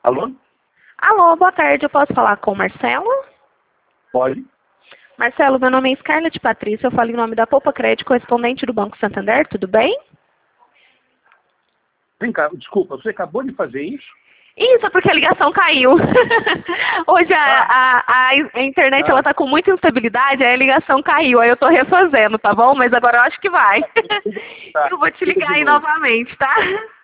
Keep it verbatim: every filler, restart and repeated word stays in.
Alô? Alô, boa tarde. Eu posso falar com o Marcelo? Pode. Marcelo, meu nome é Scarlett Patrícia. Eu falo em nome da Poupa Crédito, correspondente do Banco Santander. Tudo bem? Vem cá, desculpa, você acabou de fazer isso? Isso, é porque a ligação caiu. Hoje a, Ah, a, a internet ela ah, tá com muita instabilidade, aí a ligação caiu. Aí eu tô refazendo, tá bom? Mas agora eu acho que vai. tá, Eu vou te fica ligar de aí novo. novamente, tá?